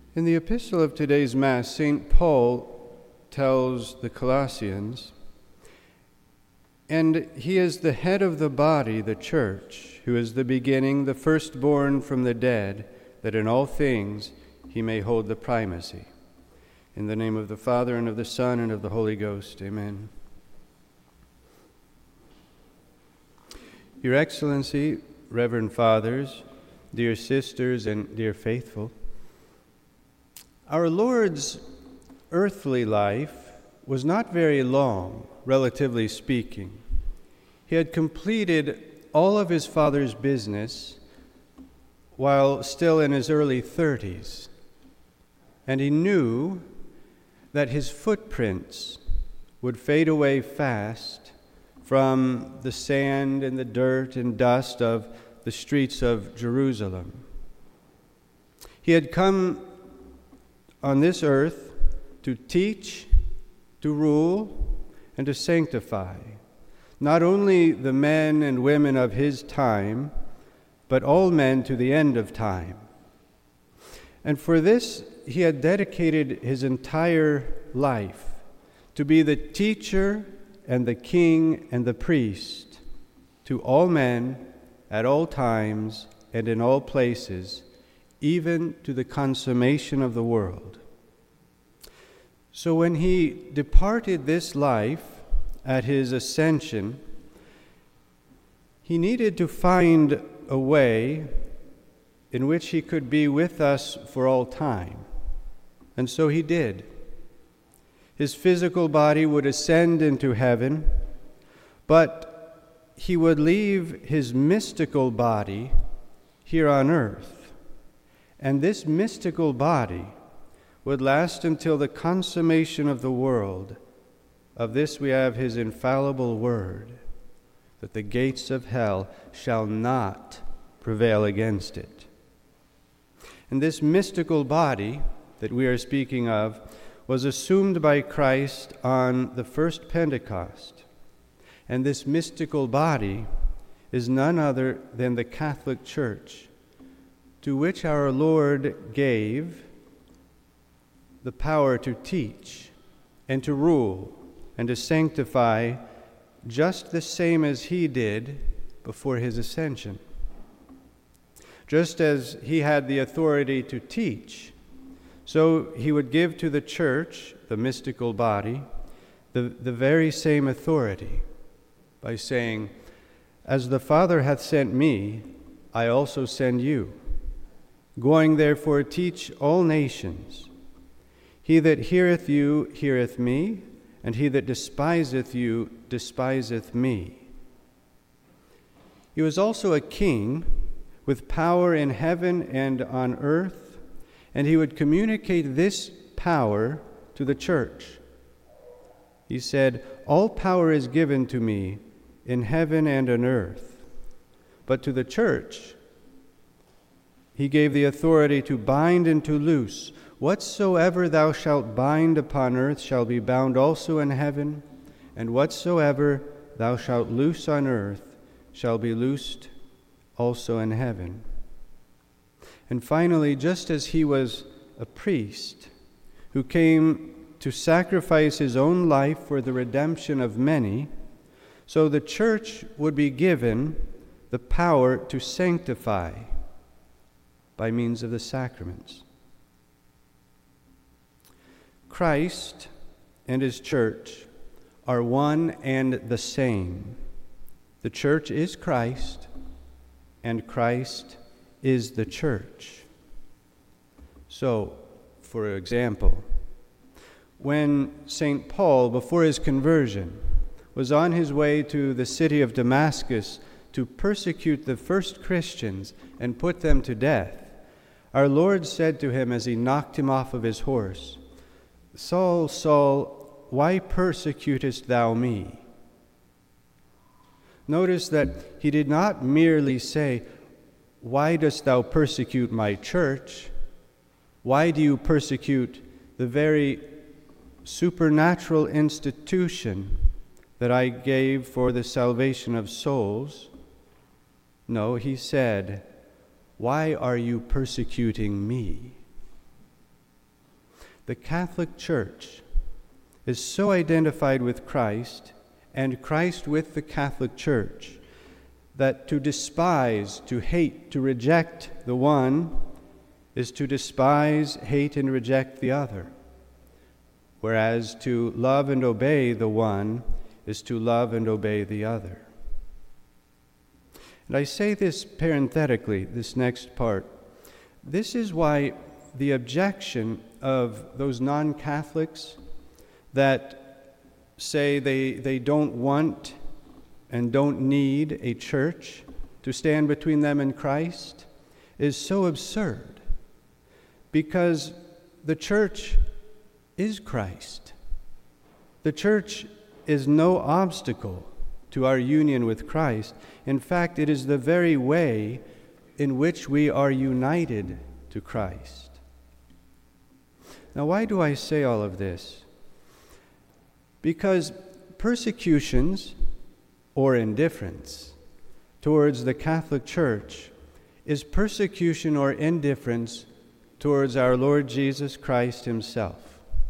In the epistle of today's Mass, St. Paul tells the Colossians, "And he is the head of the body, the church, who is the beginning, the firstborn from the dead, that in all things he may hold the primacy." In the name of the Father, and of the Son, and of the Holy Ghost. Amen. Your Excellency, Reverend Fathers, dear sisters, and dear faithful, our Lord's earthly life was not very long, relatively speaking. He had completed all of his Father's business while still in his early 30s, and he knew that his footprints would fade away fast from the sand and the dirt and dust of the streets of Jerusalem. He had come on this earth to teach, to rule, and to sanctify, not only the men and women of his time, but all men to the end of time. And for this, he had dedicated his entire life to be the teacher and the king and the priest to all men at all times and in all places, even to the consummation of the world. So when he departed this life at his ascension, he needed to find a way in which he could be with us for all time. And so he did. His physical body would ascend into heaven, but he would leave his mystical body here on earth. And this mystical body would last until the consummation of the world. Of this we have his infallible word, that the gates of hell shall not prevail against it. And this mystical body that we are speaking of was assumed by Christ on the first Pentecost. And this mystical body is none other than the Catholic Church, to which our Lord gave the power to teach and to rule and to sanctify, just the same as he did before his ascension. Just as he had the authority to teach, so he would give to the church, the mystical body, the very same authority by saying, "As the Father hath sent me, I also send you. Going therefore teach all nations. He that heareth you heareth me, and he that despiseth you despiseth me." He was also a king with power in heaven and on earth, and he would communicate this power to the church. He said, "All power is given to me in heaven and on earth." But to the church, he gave the authority to bind and to loose. "Whatsoever thou shalt bind upon earth shall be bound also in heaven, and whatsoever thou shalt loose on earth shall be loosed also in heaven." And finally, just as he was a priest who came to sacrifice his own life for the redemption of many, so the church would be given the power to sanctify by means of the sacraments. Christ and his church are one and the same. The church is Christ, and Christ is the church. So, for example, when St. Paul, before his conversion, was on his way to the city of Damascus to persecute the first Christians and put them to death, our Lord said to him as he knocked him off of his horse, "Saul, Saul, why persecutest thou me?" Notice that he did not merely say, "Why dost thou persecute my church? Why do you persecute the very supernatural institution that I gave for the salvation of souls?" No, he said, "Why are you persecuting me?" the Catholic Church is so identified with Christ and Christ with the Catholic Church that to despise, to hate, to reject the one is to despise, hate, and reject the other, whereas to love and obey the one is to love and obey the other. And I say this parenthetically, this next part. This is why the objection of those non-Catholics that say they don't want and don't need a church to stand between them and Christ is so absurd, because the church is Christ. The church is no obstacle to our union with Christ. In fact, it is the very way in which we are united to Christ. Now, why do I say all of this? Because persecutions or indifference towards the Catholic Church is persecution or indifference towards our Lord Jesus Christ himself.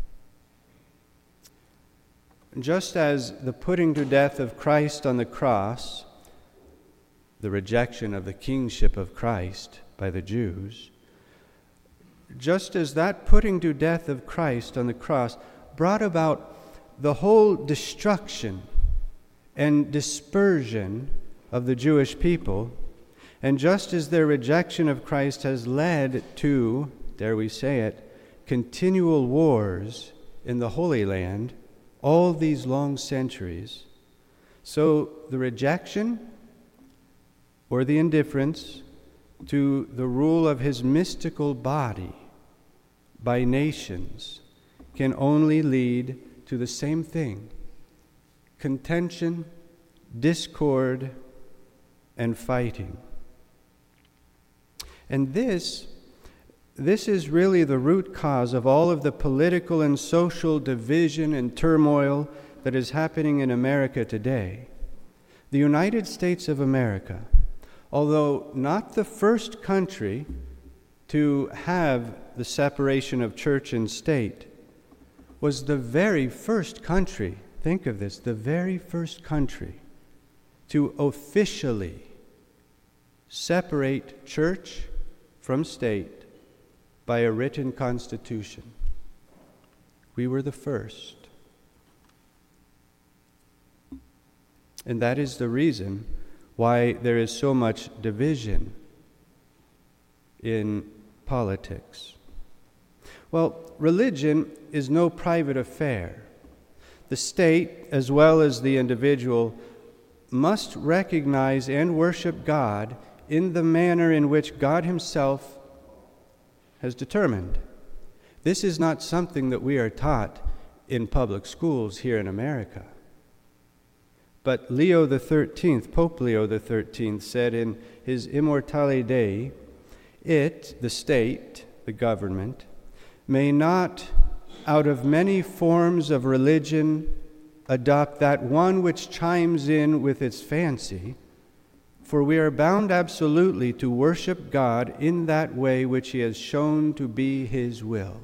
Just as the putting to death of Christ on the cross, the rejection of the kingship of Christ by the Jews, just as that putting to death of Christ on the cross brought about the whole destruction and dispersion of the Jewish people, and just as their rejection of Christ has led to, dare we say it, continual wars in the Holy Land, all these long centuries, so the rejection or the indifference to the rule of his mystical body by nations can only lead to the same thing: contention, discord, and fighting. And this is really the root cause of all of the political and social division and turmoil that is happening in America today. The United States of America, although not the first country to have the separation of church and state, was the very first country, think of this, the very first country to officially separate church from state by a written constitution. We were the first. And that is the reason why there is so much division in politics. Well, religion is no private affair. The state, as well as the individual, must recognize and worship God in the manner in which God himself has determined. This is not something that we are taught in public schools here in America. But Leo XIII, Pope Leo XIII, said in his Immortale Dei, it, the state, the government, may not, out of many forms of religion, adopt that one which chimes in with its fancy, for we are bound absolutely to worship God in that way which he has shown to be his will.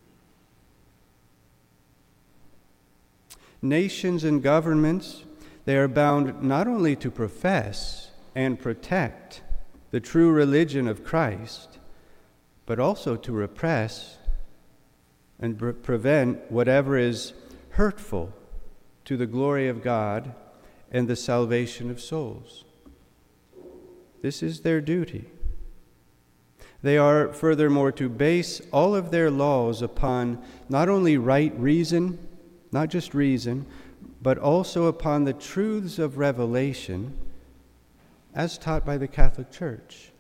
Nations and governments, they are bound not only to profess and protect the true religion of Christ, but also to repress and prevent whatever is hurtful to the glory of God and the salvation of souls. This is their duty. They are, furthermore, to base all of their laws upon not only right reason, not just reason, but also upon the truths of revelation as taught by the Catholic Church.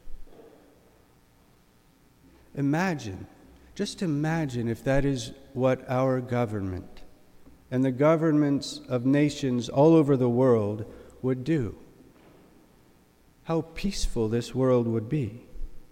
Just imagine if that is what our government and the governments of nations all over the world would do. How peaceful this world would be.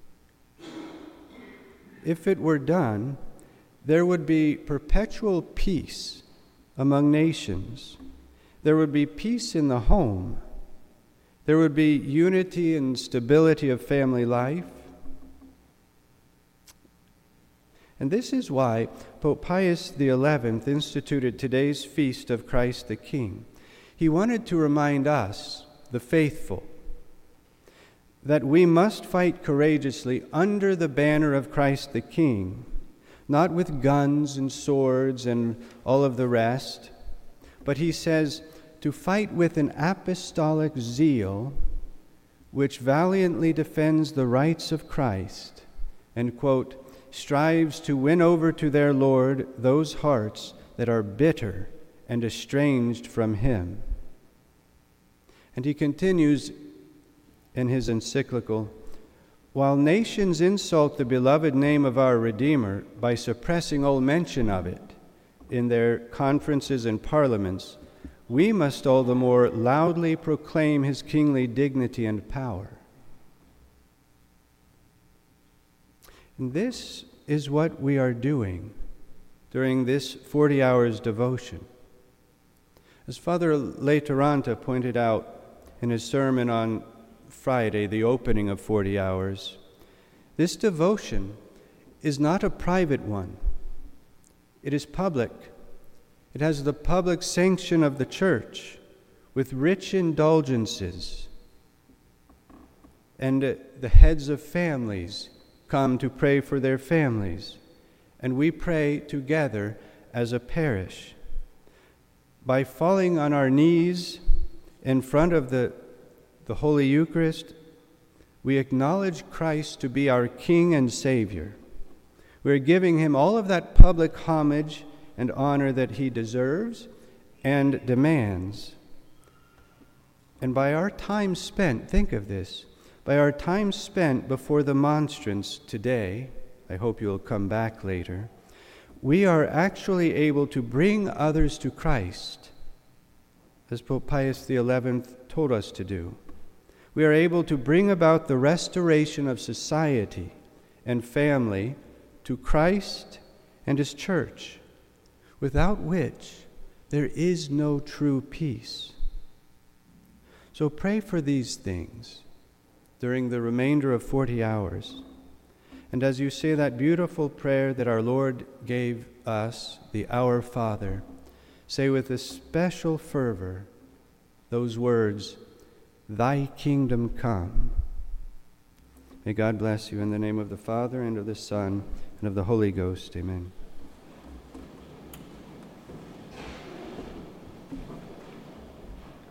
If it were done, there would be perpetual peace among nations. There would be peace in the home. There would be unity and stability of family life. And this is why Pope Pius XI instituted today's feast of Christ the King. He wanted to remind us, the faithful, that we must fight courageously under the banner of Christ the King, not with guns and swords and all of the rest, but he says to fight with an apostolic zeal which valiantly defends the rights of Christ and, quote, strives to win over to their Lord those hearts that are bitter and estranged from him. And he continues in his encyclical, while nations insult the beloved name of our Redeemer by suppressing all mention of it in their conferences and parliaments, we must all the more loudly proclaim his kingly dignity and power. And this is what we are doing during this 40 hours devotion. As Father Leiteranta pointed out in his sermon on Friday, the opening of 40 hours, this devotion is not a private one. It is public. It has the public sanction of the Church with rich indulgences. And the heads of families come to pray for their families. And we pray together as a parish. By falling on our knees in front of the Holy Eucharist, we acknowledge Christ to be our King and Savior. We're giving him all of that public homage and honor that he deserves and demands. And by our time spent, think of this, by our time spent before the monstrance today, I hope you'll come back later, we are actually able to bring others to Christ, as Pope Pius XI told us to do. We are able to bring about the restoration of society and family to Christ and his Church, without which there is no true peace. So pray for these things during the remainder of 40 hours. And as you say that beautiful prayer that our Lord gave us, the Our Father, say with a special fervor those words, Thy kingdom come. May God bless you in the name of the Father, and of the Son, and of the Holy Ghost. Amen.